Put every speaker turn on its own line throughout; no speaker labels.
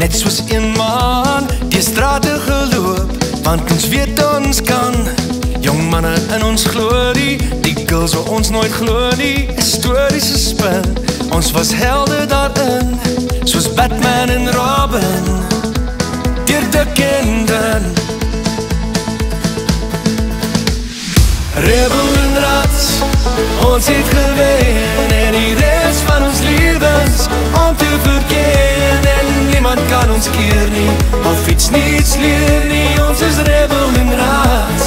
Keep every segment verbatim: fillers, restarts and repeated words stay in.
net soos een man die strate geloop, want ons weet ons kan. Jong manne in ons glorie, die girls wat ons nooit glo nie, historiese spin. Ons was helde daarin, soos Batman en Robin, deur dik en dun. Rebel en rats, ons het gewen, en die rest van ons lewens om te verken, en niemand kan ons keer nie, of iets niets leer nie, ons is rebel en rats.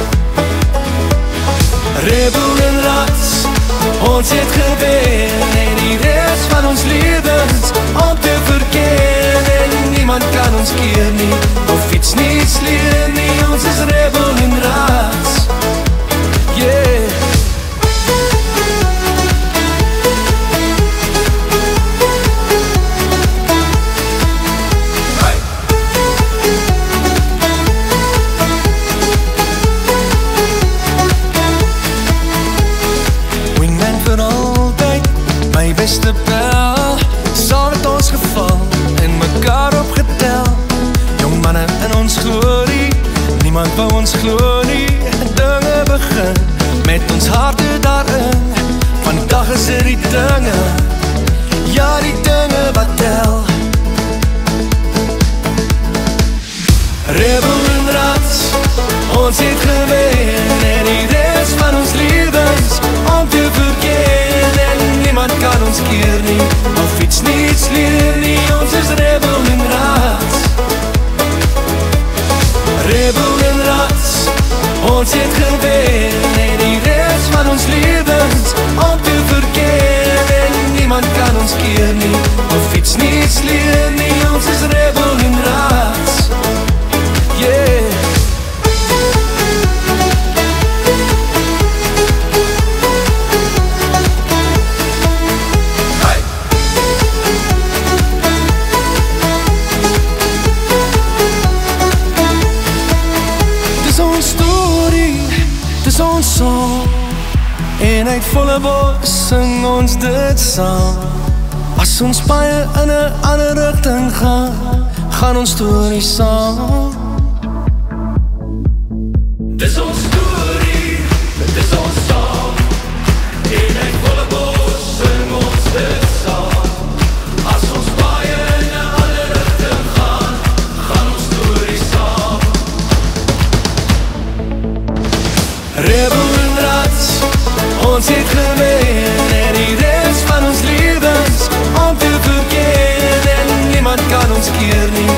Rebel en rats, ons het gewen, en die rest van ons lewens om te verken, en niemand kan ons keer nie, of iets niets leer nie, ons is rebel en rats. Yeah. Beste bel, saam met ons geval, en mekaar opgetel. Jong manne in ons glorie, niemand wou ons glo nie. Dinge begin, met ons harte daarin. Vandag is er die dinge, ja die dinge wat tel. Rebel en rats, ons het gewen, en die rest van ons lewens om te verken, en niemand kan ons keer nie, of iets niets leer nie, ons is rebel en rats. Rebel en rats, ons het gewen, en die rest van ons lewens om te verken, en niemand kan ons keer nie, of iets niets leer nie, ons is rebel en rats. Yeah. Ons song, en uit volle bos sing ons dit saam. As ons paie in 'n ander rigting gaan, gaan ons storie saam. Dis ons storie, dis ons song, en uit volle bos sing ons dit saam. As ons paie in 'n ander rigting gaan, gaan ons storie saam. Rebel en rats, ons het gewen, en die rest van ons lewens om te verken, en niemand kan ons keer nie,